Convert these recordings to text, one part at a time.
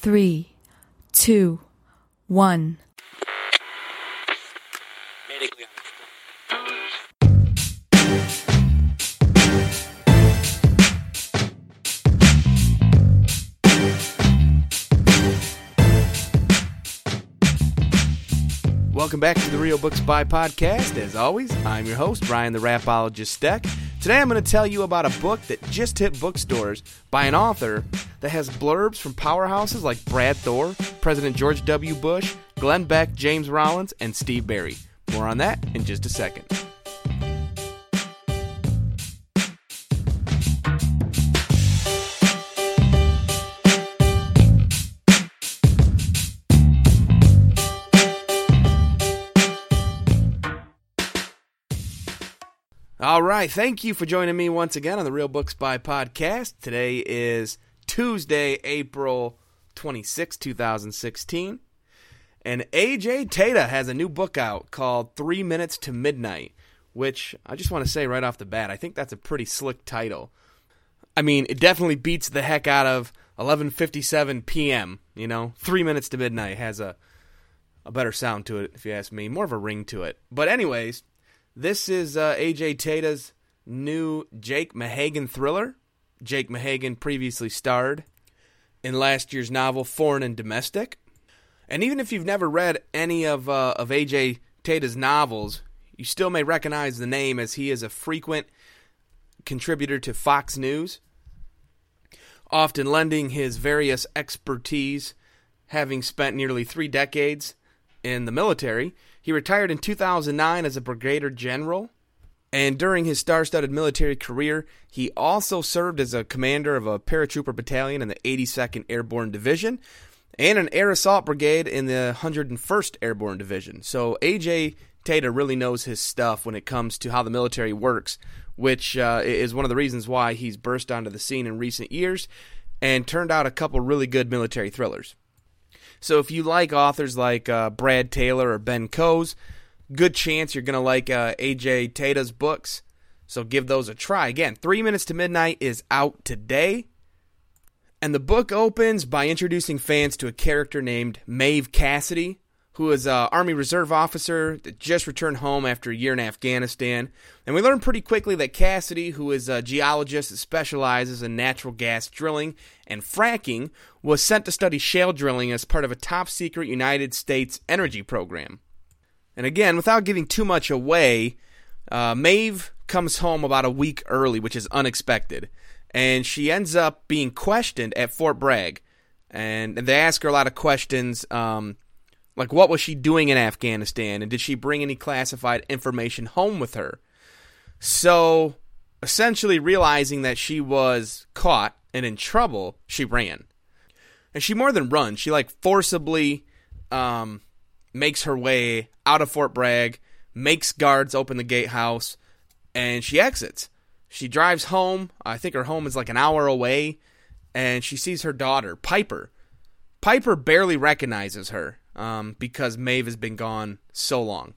3, 2, 1. Welcome back to the Real Books By podcast. As always, I'm your host, Brian the Rapologist Steck. Today I'm going to tell you about a book that just hit bookstores by an author that has blurbs from powerhouses like Brad Thor, President George W. Bush, Glenn Beck, James Rollins, and Steve Barry. More on that in just a second. All right, thank you for joining me once again on the Real Books By podcast. Today is Tuesday, April 26, 2016, and A.J. Tata has a new book out called 3 Minutes to Midnight, which I just want to say right off the bat, I think that's a pretty slick title. I mean, it definitely beats the heck out of 11:57 p.m., 3 minutes to midnight has a better sound to it, if you ask me, more of a ring to it. But anyways, this is A.J. Tata's new Jake Mahagan thriller. Jake Mahagan previously starred in last year's novel Foreign and Domestic. And even if you've never read any of A.J. Tata's novels, you still may recognize the name as he is a frequent contributor to Fox News, often lending his various expertise, having spent nearly 3 decades in the military. He retired in 2009 as a brigadier general, and during his star-studded military career, he also served as a commander of a paratrooper battalion in the 82nd Airborne Division and an air assault brigade in the 101st Airborne Division. So A.J. Tata really knows his stuff when it comes to how the military works, which is one of the reasons why he's burst onto the scene in recent years and turned out a couple really good military thrillers. So if you like authors like Brad Taylor or Ben Coase, good chance you're going to like A.J. Tata's books. So give those a try. Again, 3 Minutes to Midnight is out today. And the book opens by introducing fans to a character named Maeve Cassidy, who is an Army Reserve officer that just returned home after a year in Afghanistan. And we learn pretty quickly that Cassidy, who is a geologist that specializes in natural gas drilling and fracking, was sent to study shale drilling as part of a top-secret United States energy program. And again, without giving too much away, Maeve comes home about a week early, which is unexpected. And she ends up being questioned at Fort Bragg. And they ask her a lot of questions, like, what was she doing in Afghanistan? And did she bring any classified information home with her? So, essentially realizing that she was caught and in trouble, she ran. And she more than runs. She, forcibly makes her way out of Fort Bragg, makes guards open the gatehouse, and she exits. She drives home. I think her home is an hour away, and she sees her daughter, Piper. Piper barely recognizes her. Because Maeve has been gone so long.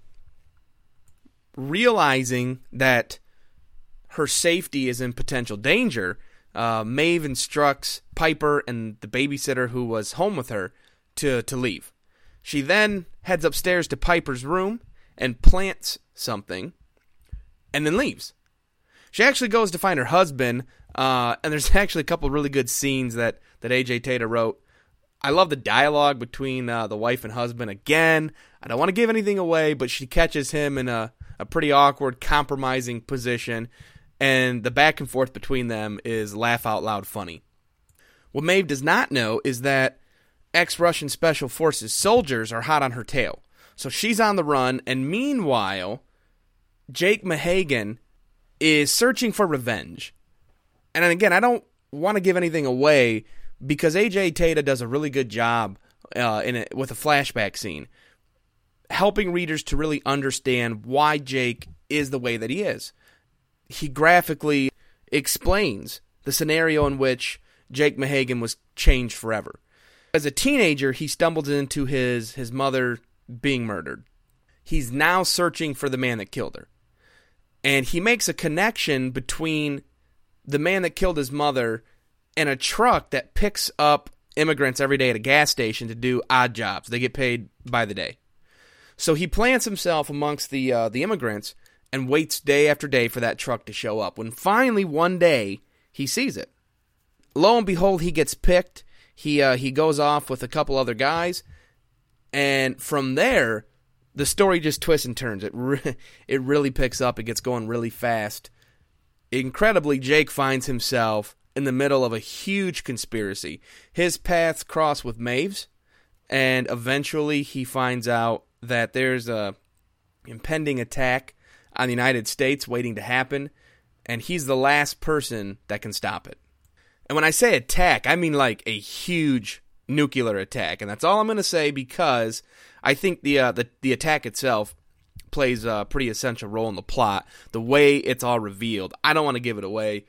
Realizing that her safety is in potential danger, Maeve instructs Piper and the babysitter who was home with her to leave. She then heads upstairs to Piper's room and plants something, and then leaves. She actually goes to find her husband, and there's actually a couple really good scenes that A.J. Tata wrote. I love the dialogue between the wife and husband. Again, I don't want to give anything away, but she catches him in a pretty awkward, compromising position, and the back and forth between them is laugh-out-loud funny. What Maeve does not know is that ex-Russian Special Forces soldiers are hot on her tail. So she's on the run, and meanwhile, Jake Mahagan is searching for revenge. And again, I don't want to give anything away, because A.J. Tata does a really good job with a flashback scene, helping readers to really understand why Jake is the way that he is. He graphically explains the scenario in which Jake Mahagan was changed forever. As a teenager, he stumbles into his mother being murdered. He's now searching for the man that killed her. And he makes a connection between the man that killed his mother and a truck that picks up immigrants every day at a gas station to do odd jobs. They get paid by the day. So he plants himself amongst the immigrants and waits day after day for that truck to show up. When finally one day he sees it, lo and behold, he gets picked. He goes off with a couple other guys, and from there, the story just twists and turns. It really picks up. It gets going really fast. Incredibly, Jake finds himself in the middle of a huge conspiracy. His paths cross with Maeve's, and eventually he finds out that there's a impending attack on the United States waiting to happen, and he's the last person that can stop it. And when I say attack, I mean like a huge nuclear attack, and that's all I'm going to say because I think the attack itself plays a pretty essential role in the plot. The way it's all revealed, I don't want to give it away.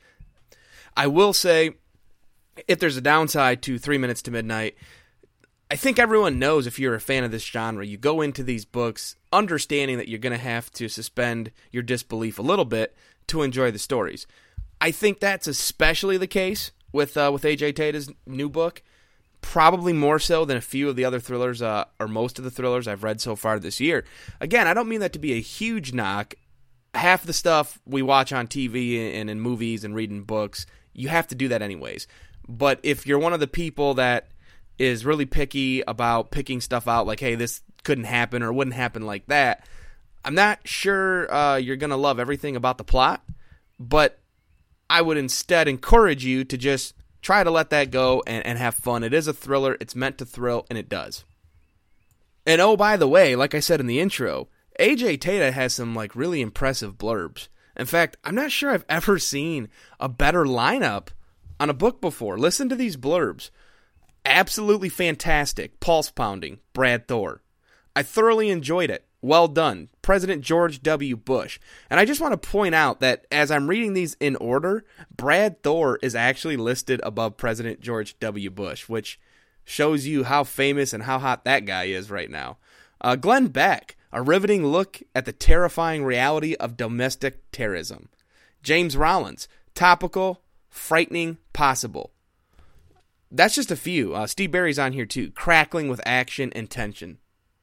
I will say, if there's a downside to 3 Minutes to Midnight, I think everyone knows if you're a fan of this genre, you go into these books understanding that you're going to have to suspend your disbelief a little bit to enjoy the stories. I think that's especially the case with A.J. Tata's new book, probably more so than a few of the other thrillers, or most of the thrillers I've read so far this year. Again, I don't mean that to be a huge knock. Half the stuff we watch on TV and in movies and reading books, you have to do that anyways. But if you're one of the people that is really picky about picking stuff out, like, hey, this couldn't happen or wouldn't happen like that, I'm not sure you're going to love everything about the plot, but I would instead encourage you to just try to let that go and have fun. It is a thriller. It's meant to thrill, and it does. And oh, by the way, like I said in the intro, A.J. Tata has some really impressive blurbs. In fact, I'm not sure I've ever seen a better lineup on a book before. Listen to these blurbs. Absolutely fantastic. Pulse pounding. Brad Thor. I thoroughly enjoyed it. Well done. President George W. Bush. And I just want to point out that as I'm reading these in order, Brad Thor is actually listed above President George W. Bush, which shows you how famous and how hot that guy is right now. Glenn Beck, a riveting look at the terrifying reality of domestic terrorism. James Rollins, topical, frightening, possible. That's just a few. Steve Berry's on here too, crackling with action and tension.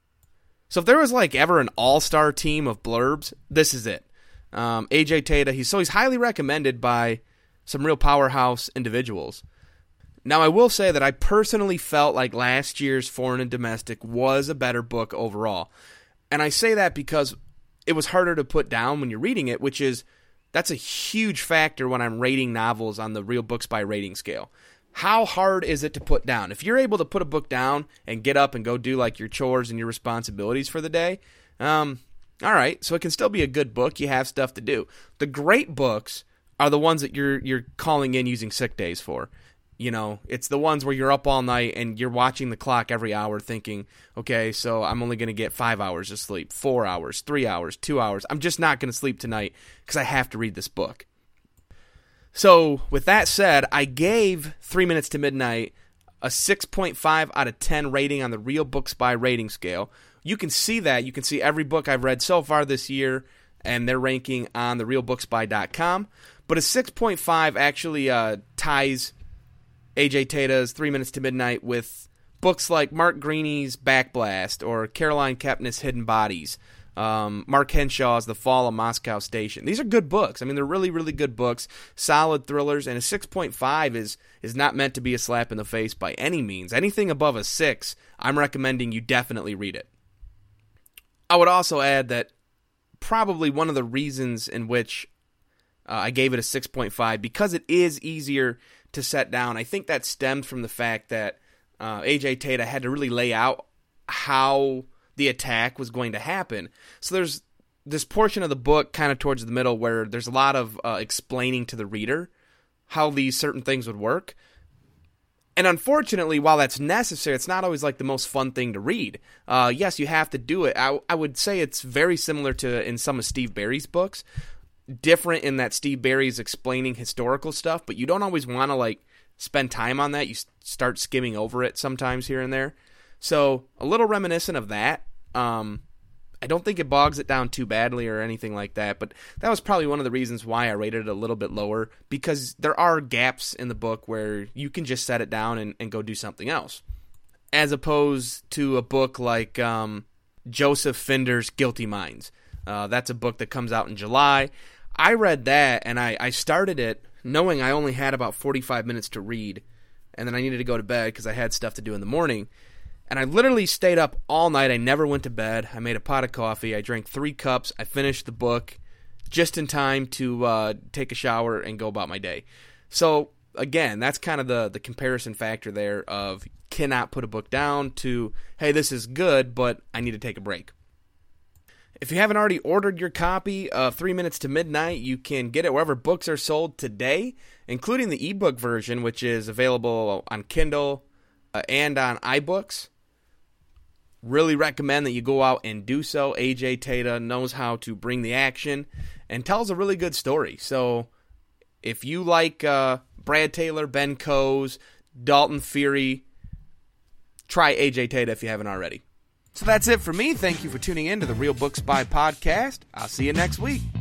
So if there was ever an all-star team of blurbs, this is it. A.J. Tata, he's highly recommended by some real powerhouse individuals. Now, I will say that I personally felt like last year's Foreign and Domestic was a better book overall. And I say that because it was harder to put down when you're reading it, that's a huge factor when I'm rating novels on the Real Books by Rating scale. How hard is it to put down? If you're able to put a book down and get up and go do your chores and your responsibilities for the day, all right, so it can still be a good book. You have stuff to do. The great books are the ones that you're calling in using sick days for. It's the ones where you're up all night and you're watching the clock every hour thinking, okay, so I'm only going to get 5 hours of sleep, 4 hours, 3 hours, 2 hours. I'm just not going to sleep tonight because I have to read this book. So, with that said, I gave 3 Minutes to Midnight a 6.5 out of 10 rating on the Real Books by Rating scale. You can see that. You can see every book I've read so far this year and their ranking on therealbooksby.com. But a 6.5 actually ties A.J. Tata's 3 Minutes to Midnight with books like Mark Greeny's Backblast or Caroline Kepnes' Hidden Bodies. Mark Henshaw's The Fall of Moscow Station. These are good books. I mean, they're really, really good books, solid thrillers, and a 6.5 is not meant to be a slap in the face by any means. Anything above a 6, I'm recommending you definitely read it. I would also add that probably one of the reasons in which I gave it a 6.5, because it is easier to set down, I think that stemmed from the fact that A.J. Tata had to really lay out how the attack was going to happen. So there's this portion of the book kind of towards the middle where there's a lot of explaining to the reader how these certain things would work. And unfortunately, while that's necessary, it's not always the most fun thing to read. Yes, you have to do it. I would say it's very similar to in some of Steve Berry's books. Different in that Steve Berry's explaining historical stuff, but you don't always want to spend time on that. You start skimming over it sometimes here and there. So, a little reminiscent of that. And I don't think it bogs it down too badly or anything like that, but that was probably one of the reasons why I rated it a little bit lower, because there are gaps in the book where you can just set it down and go do something else. As opposed to a book like Joseph Finder's Guilty Minds. That's a book that comes out in July. I read that, and I started it knowing I only had about 45 minutes to read, and then I needed to go to bed because I had stuff to do in the morning. And I literally stayed up all night. I never went to bed. I made a pot of coffee. I drank 3 cups. I finished the book just in time to take a shower and go about my day. So, again, that's kind of the comparison factor there of cannot put a book down to, hey, this is good, but I need to take a break. If you haven't already ordered your copy of 3 Minutes to Midnight, you can get it wherever books are sold today, including the ebook version, which is available on Kindle and on iBooks. Really recommend that you go out and do so. A.J. Tata knows how to bring the action and tells a really good story. So if you like Brad Taylor, Ben Coase, Dalton Fury, try A.J. Tata if you haven't already. So that's it for me. Thank you for tuning in to the Real Books By podcast. I'll see you next week.